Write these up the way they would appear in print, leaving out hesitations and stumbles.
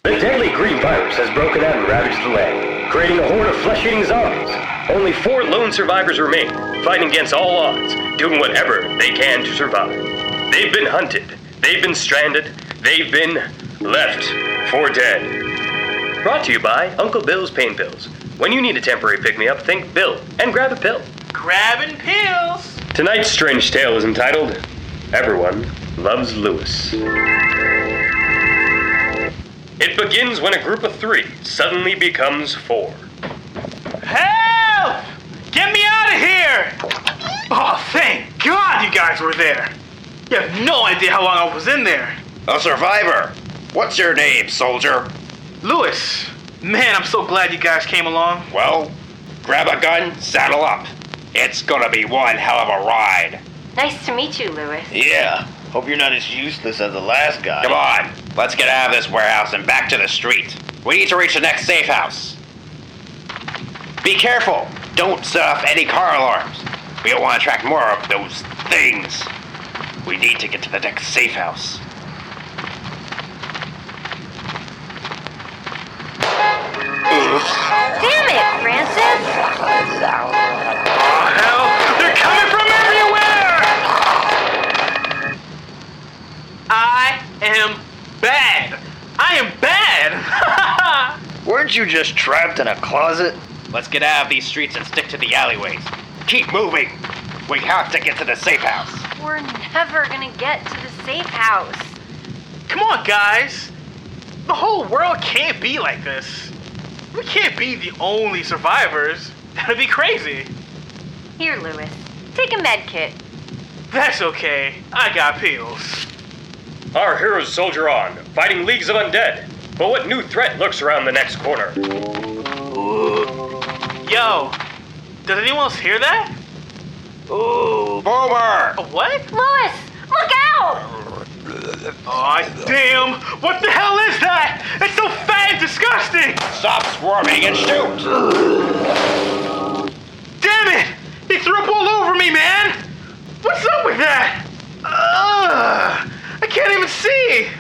The deadly green virus has broken out and ravaged the land, creating a horde of flesh-eating zombies. Only 4 lone survivors remain, fighting against all odds, doing whatever they can to survive. They've been hunted, they've been stranded, they've been left for dead. Brought to you by Uncle Bill's Pain Pills. When you need a temporary pick-me-up, think Bill and grab a pill. Grabbing pills! Tonight's strange tale is entitled, Everyone Loves Lewis. It begins when a group of 3 suddenly becomes 4. Help! Get me out of here! Oh, thank God you guys were there. You have no idea how long I was in there. A survivor. What's your name, soldier? Lewis. Man, I'm so glad you guys came along. Well, grab a gun, saddle up. It's gonna be one hell of a ride. Nice to meet you, Lewis. Yeah, hope you're not as useless as the last guy. Come on, let's get out of this warehouse and back to the street. We need to reach the next safe house. Be careful. Don't set off any car alarms. We don't want to attract more of those things. We need to get to the next safe house. Damn it, Francis! Oh, hell! They're coming from everywhere! I am bad! I am bad! Weren't you just trapped in a closet? Let's get out of these streets and stick to the alleyways. Keep moving. We have to get to the safe house. We're never gonna get to the safe house. Come on, guys! The whole world can't be like this. We can't be the only survivors. That'd be crazy. Here, Lewis. Take a med kit. That's okay. I got pills. Our heroes soldier on, fighting leagues of undead. But what new threat lurks around the next corner? Yo, does anyone else hear that? Ooh, Boomer! A what? Lewis, look out! Aw, damn! What the hell is that? It's so fat and disgusting! Stop swarming and shoot! Damn it! He threw up all over me, man! What's up with that? I can't even see!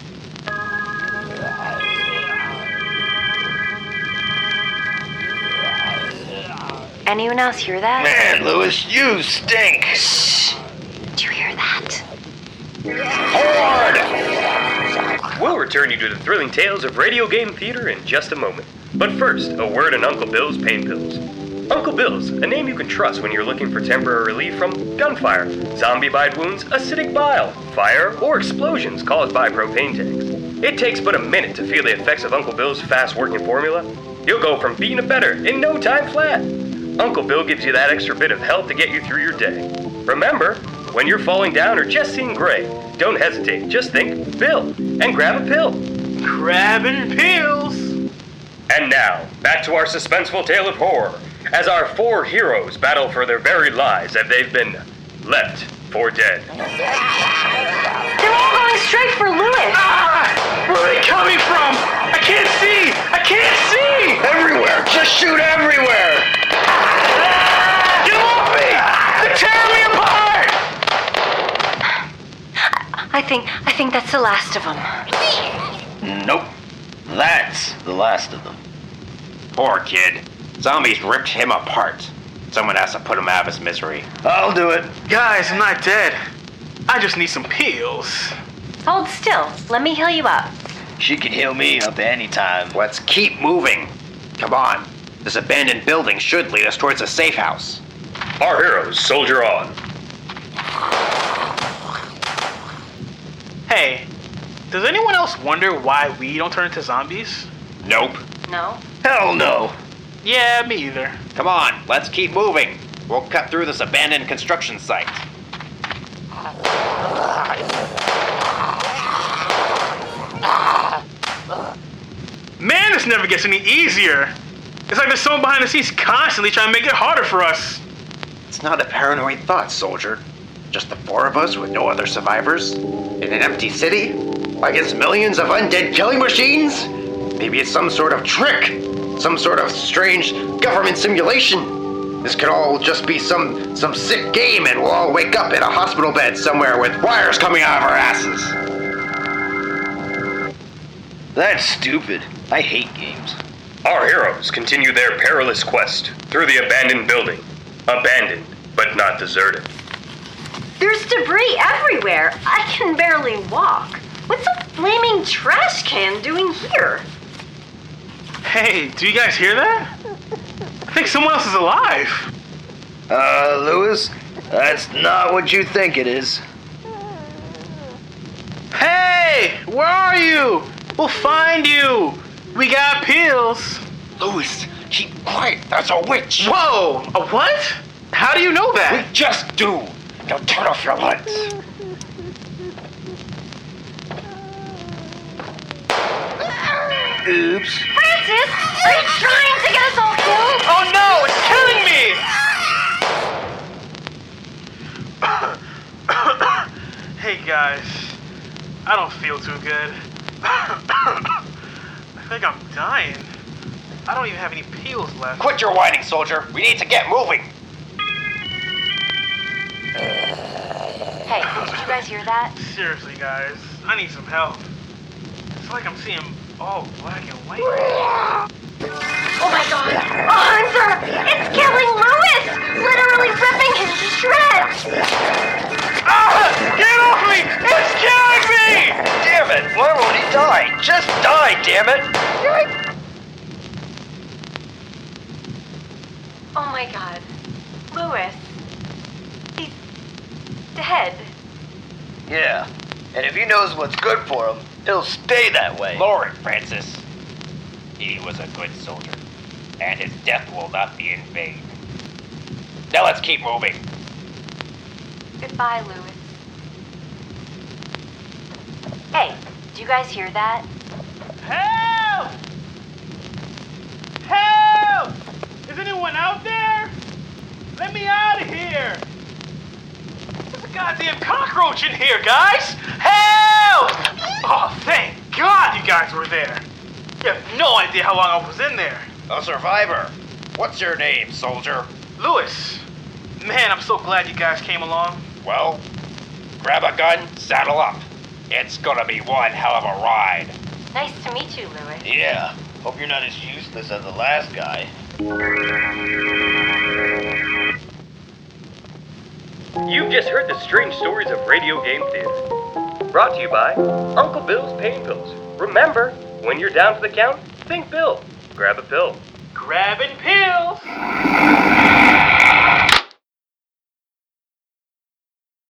Anyone else hear that? Man, Lewis, you stink! Shh! Did you hear that? We'll return you to the thrilling tales of radio game theater in just a moment. But first, a word on Uncle Bill's Pain Pills. Uncle Bill's, a name you can trust when you're looking for temporary relief from gunfire, zombie bite wounds, acidic bile, fire, or explosions caused by propane tanks. It takes but a minute to feel the effects of Uncle Bill's fast-working formula. You'll go from being a better in no time flat. Uncle Bill gives you that extra bit of help to get you through your day. Remember, when you're falling down or just seeing gray, don't hesitate. Just think Bill and grab a pill. Grabbing pills! And now, back to our suspenseful tale of horror, as our 4 heroes battle for their very lives as they've been left for dead. They're all going straight for Lewis! Where are they coming from? I can't see! I can't see! Everywhere! Just shoot everywhere! Get off me! They're tearing me apart! I think that's the last of them. Nope. That's the last of them. Poor kid. Zombies ripped him apart. Someone has to put him out of his misery. I'll do it. Guys, I'm not dead. I just need some pills. Hold still. Let me heal you up. She can heal me up anytime. Let's keep moving. Come on. This abandoned building should lead us towards a safe house. Our heroes soldier on. Hey, does anyone else wonder why we don't turn into zombies? Nope. No? Hell no. Yeah, me either. Come on, let's keep moving. We'll cut through this abandoned construction site. Man, this never gets any easier. It's like there's someone behind the scenes constantly trying to make it harder for us. It's not a paranoid thought, soldier. Just the 4 of us with no other survivors? In an empty city? Against millions of undead killing machines? Maybe it's some sort of trick. Some sort of strange government simulation. This could all just be some sick game and we'll all wake up in a hospital bed somewhere with wires coming out of our asses. That's stupid. I hate games. Our heroes continue their perilous quest through the abandoned building. Abandoned, but not deserted. There's debris everywhere. I can barely walk. What's a flaming trash can doing here? Hey, do you guys hear that? I think someone else is alive. Lewis, that's not what you think it is. Hey, where are you? We'll find you. We got pills. Lewis, keep quiet. That's a witch. Whoa, a what? How do you know We that? just do. Now turn off your lights. Oops. Francis, are you trying to get us all killed? Oh no, it's killing me! Hey guys, I don't feel too good. I think I'm dying. I don't even have any pills left. Quit your whining, soldier. We need to get moving. Hey, did you guys hear that? Seriously guys, I need some help. It's like I'm seeing all black and white. Oh my god! A hunter! It's killing Lewis! Literally ripping him to shreds! Ah! Get off me! It's killing me! Damn it! Why won't he die? Just die, damn it! Oh my god. Lewis. He's dead. Yeah, and if he knows what's good for him, he'll stay that way. Lower it, Francis. He was a good soldier, and his death will not be in vain. Now let's keep moving. Goodbye, Lewis. Hey, do you guys hear that? Help! Help! Is anyone out there? Let me out of here! There's a goddamn cockroach in here, guys! Help! Oh, thank God you guys were there. You have no idea how long I was in there. A survivor. What's your name, soldier? Lewis, man, I'm so glad you guys came along. Well, grab a gun, saddle up. It's gonna be one hell of a ride. Nice to meet you, Lewis. Yeah, hope you're not as useless as the last guy. You've just heard the strange stories of Radio Game Theater. Brought to you by Uncle Bill's Pain Pills. Remember, when you're down for the count, think Bill. Grab a pill. Grabbing pills.